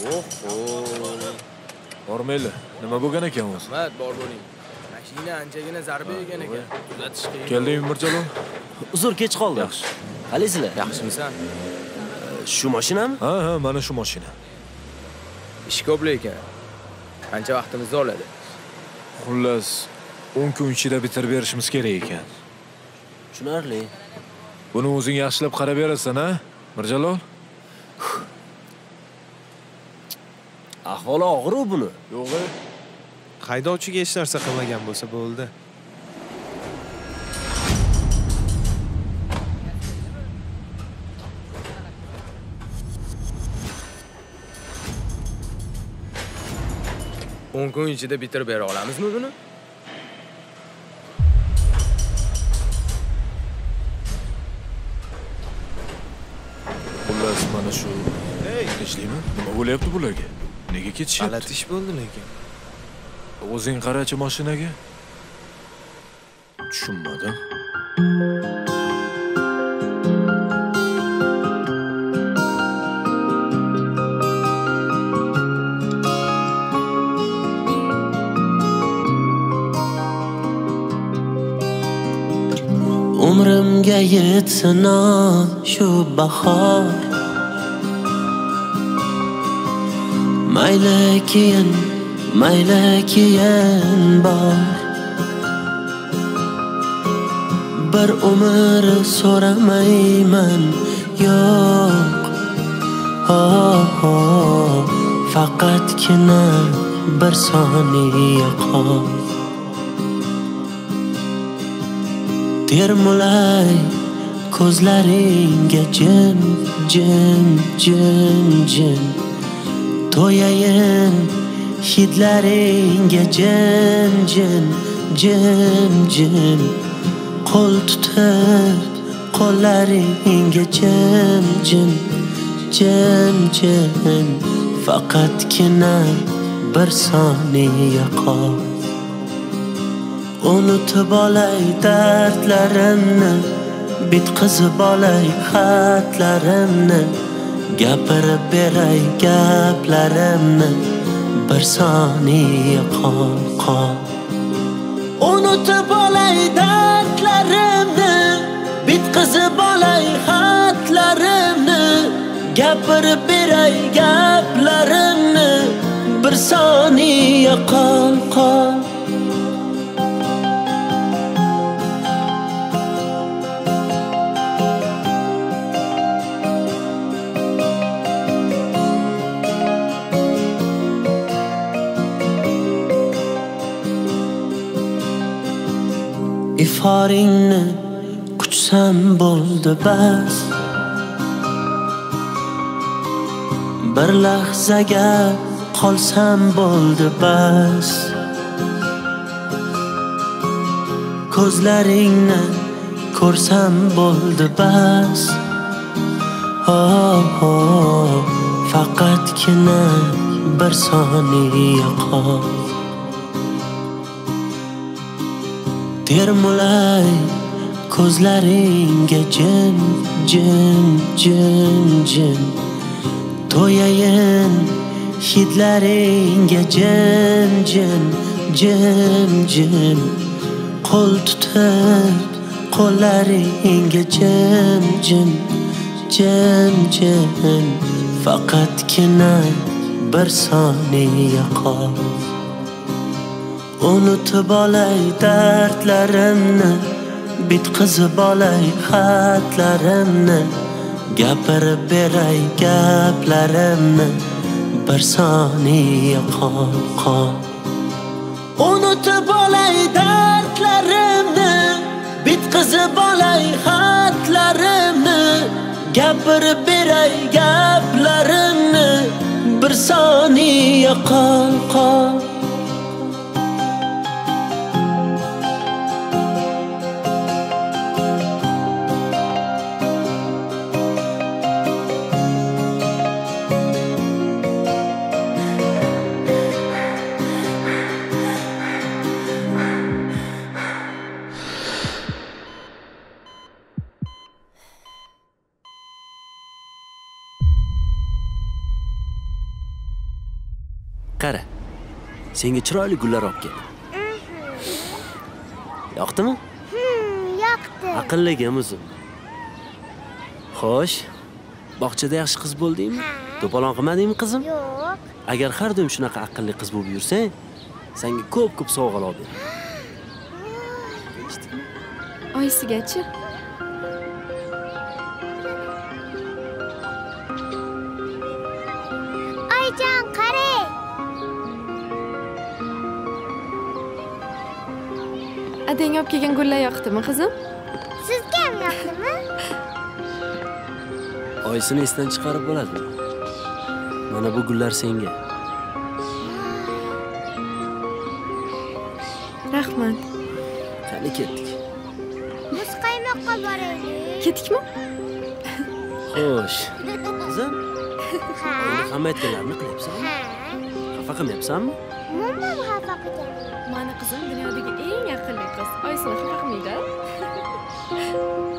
Oho. Bormayli. Nima bo'lgan ekan o'zi? Rahmat, bor bo'ling. Mashina anchagina zarba yegan ekan. Tuzatish qiyin. Keldingmi Mirjalol? Uzr, kech qoldim. Yaxshi. Qalaysizlar? Yaxshimisan? Shu mashinami? Ha, mana shu mashina. Ish ko'p lekin. Qancha vaqtimizni oladi? Xullas, 10 kun ichida bitirib berishimiz kerak ekan. Tushunarli. Buni o'zing yaxshilab qarab berasan, ha? Mirjalol? Ahvoli og'ir buni. Yo'q. Haydovchiga hech narsa qilmagan bo'lsa bo'ldi. o'n kun ichida bitirib bera olamizmi buni? Xullas, mana shu. Ishlaymi? Nima bo'lyapti bularga? Nega ketishyapti? G'alati ish bo'ldi lekin. O'zing qarachi mashinaga. Tushunmadim. Umrimga yetsin shu bahor, mayli keyin bor. Bir umr so'ramayman, yo'q. Faqatgina bir soniya qol. Termulay ko'zlaringga jim to'yayin hidlaringga jim qo'l tutib qo'llaringga jim faqatgina bir soniya qol. Unutib olay dardlarimni, bitqizib olay xatlarimni, gapirib beray gaplarimni, bir soniya qol. Unutib olay dardlarimni, bitqizib olay xatlarimni, gapirib beray gaplarimni, bir soniya qol. Iforingni quchsam bo'ldi bas, bir lahzaga qolsam bo'ldi bas. Ko'zlaringni ko'rsam bo'ldi bas. Faqatgina bir soniya qol. Termulay ko'zlaringga jim to'yayin hidlaringga jim qo'l tutib qo'llaringga jim faqatgina bir soniya qol. Unutib olay dardlarimni, bitqizib olay xatlarimni, gapirib beray gaplarimni, bir soniya qol. Unutib olay dardlarimni, bitqizib olay xatlarimni, gapirib beray gaplarimni, bir soniya qol. Qara. Senga chiroyli gullar olib keldim. Yoqdimi? Yoqdi. Aqlligim o'zim. Xo'sh, bog'chada yaxshi qiz bo'ldingmi? To'polon qilmadingmi, qizim? Yo'q. Agar har doim shunaqa aqlli qiz bo'lib yursang, senga ko'p sovg'alar olib beraman. Oyisigachi? Oyjon, qarang. Adang olib kelgan gullar yoqdimi, qizim? Sizga ham yoqdimi? Oyisini esdan chiqarib bo'ladi. Mana bu gullar senga. Rahmat. Qani ketdik. Muzqaymoqqa boraylik. Ketdikmi? Xo'sh. Qizim, Ha? hamma aytganlarini qilyapsan? Ha? Xafa qilmayapsanmi? Mummam xafa qilgan. Mani qizim dunyodagi eng aqlli qiz. Oyisini xafa qilmaydi.